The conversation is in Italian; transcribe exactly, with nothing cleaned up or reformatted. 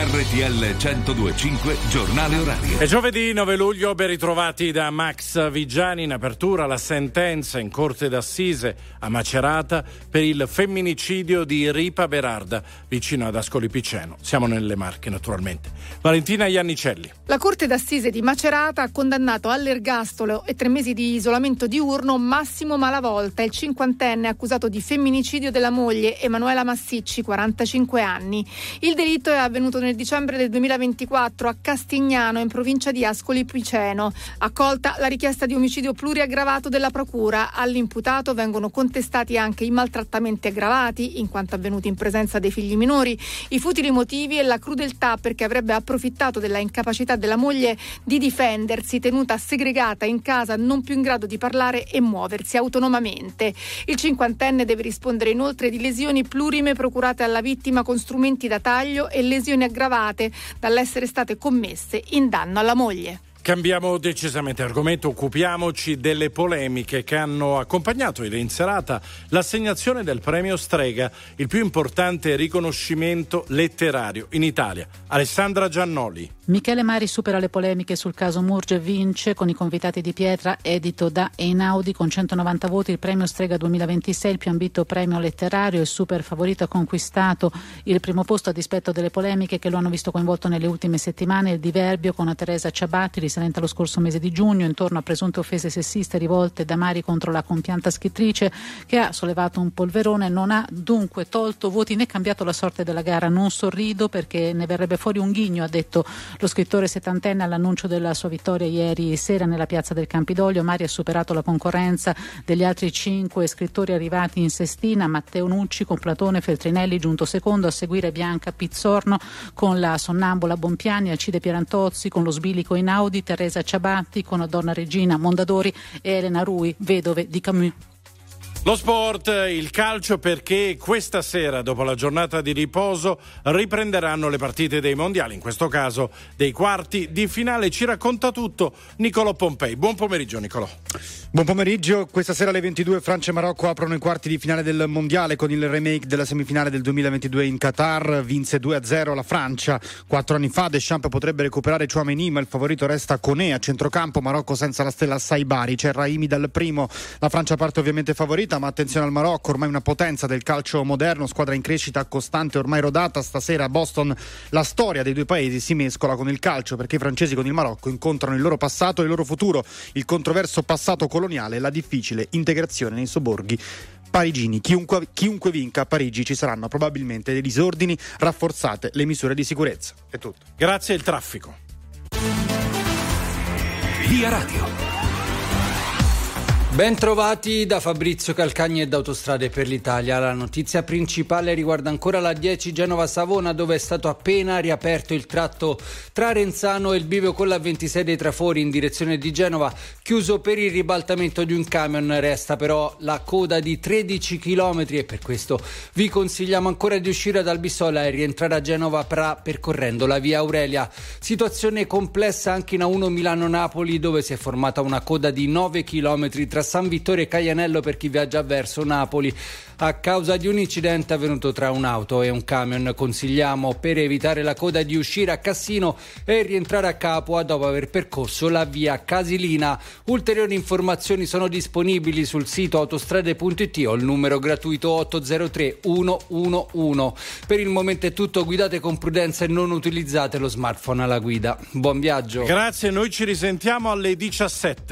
R T L centodue e cinque Giornale Orario. È giovedì nove luglio, ben ritrovati da Max Vigiani. In apertura la sentenza in Corte d'Assise a Macerata per il femminicidio di Ripa Berarda, vicino ad Ascoli Piceno. Siamo nelle Marche, naturalmente. Valentina Iannicelli. La Corte d'Assise di Macerata ha condannato all'ergastolo e tre mesi di isolamento diurno Massimo Malavolta, il cinquantenne accusato di femminicidio della moglie Emanuela Massicci, quarantacinque anni. Il delitto è avvenuto nel dicembre del duemilaventiquattro a Castignano, in provincia di Ascoli Piceno. Accolta la richiesta di omicidio pluriaggravato della procura. All'imputato vengono contestati anche i maltrattamenti aggravati, in quanto avvenuti in presenza dei figli minori, i futili motivi e la crudeltà perché avrebbe approfittato della incapacità della moglie di difendersi, tenuta segregata in casa, non più in grado di parlare e muoversi autonomamente. Il cinquantenne deve rispondere inoltre di lesioni plurime procurate alla vittima con strumenti da taglio e lesioni aggravate dall'essere state commesse in danno alla moglie. Cambiamo decisamente argomento, occupiamoci delle polemiche che hanno accompagnato ieri in serata l'assegnazione del premio Strega, il più importante riconoscimento letterario in Italia. Alessandra Giannoli. Michele Mari supera le polemiche sul caso Murge e vince con I convitati di pietra, edito da Einaudi, con centonovanta voti il premio Strega duemilaventisei, il più ambito premio letterario. Il super favorito ha conquistato il primo posto a dispetto delle polemiche che lo hanno visto coinvolto nelle ultime settimane. Il diverbio con Teresa Ciabatti, risalente allo scorso mese di giugno, intorno a presunte offese sessiste rivolte da Mari contro la compianta scrittrice, che ha sollevato un polverone. Non ha dunque tolto voti né cambiato la sorte della gara. Non sorrido perché ne verrebbe fuori un ghigno, ha detto lo scrittore settantenne all'annuncio della sua vittoria ieri sera nella piazza del Campidoglio. Mari ha superato la concorrenza degli altri cinque scrittori arrivati in sestina: Matteo Nucci con Platone, Feltrinelli giunto secondo, a seguire Bianca Pizzorno con La sonnambula Bompiani, Alcide Pierantozzi con Lo sbilico Einaudi, Teresa Ciabatti con Donna Regina Mondadori e Elena Rui, vedove di Camus. Lo sport, il calcio, perché questa sera, dopo la giornata di riposo, riprenderanno le partite dei mondiali, in questo caso dei quarti di finale. Ci racconta tutto Nicolò Pompei. Buon pomeriggio Nicolò. Buon pomeriggio. Questa sera alle ventidue Francia e Marocco aprono i quarti di finale del mondiale con il remake della semifinale del duemilaventidue in Qatar. Vinse due a zero la Francia quattro anni fa. Deschamps potrebbe recuperare Tchouaméni, ma il favorito resta Koné a centrocampo. Marocco senza la stella Saibari, c'è Raimi dal primo. La Francia parte ovviamente favorita, ma attenzione al Marocco, ormai una potenza del calcio moderno, squadra in crescita costante, ormai rodata. Stasera a Boston la storia dei due paesi si mescola con il calcio, perché i francesi con il Marocco incontrano il loro passato e il loro futuro, il controverso passato coloniale e la difficile integrazione nei sobborghi parigini. Chiunque, chiunque vinca a Parigi ci saranno probabilmente dei disordini, rafforzate le misure di sicurezza. È tutto. Grazie. Il traffico. Via Radio. Ben trovati da Fabrizio Calcagni e da Autostrade per l'Italia. La notizia principale riguarda ancora la dieci Genova-Savona, dove è stato appena riaperto il tratto tra Renzano e il bivio con la ventisei dei Trafori in direzione di Genova, chiuso per il ribaltamento di un camion. Resta però la coda di tredici chilometri e per questo vi consigliamo ancora di uscire da Albissola e rientrare a Genova pra- percorrendo la via Aurelia. Situazione complessa anche in A uno Milano-Napoli, dove si è formata una coda di nove chilometri tra San Vittore e Caianello per chi viaggia verso Napoli, a causa di un incidente avvenuto tra un'auto e un camion. Consigliamo, per evitare la coda, di uscire a Cassino e rientrare a Capua dopo aver percorso la via Casilina. Ulteriori informazioni sono disponibili sul sito autostrade punto it o il numero gratuito otto zero tre uno uno uno. Per il momento è tutto, guidate con prudenza e non utilizzate lo smartphone alla guida. Buon viaggio. Grazie, noi ci risentiamo alle diciassette.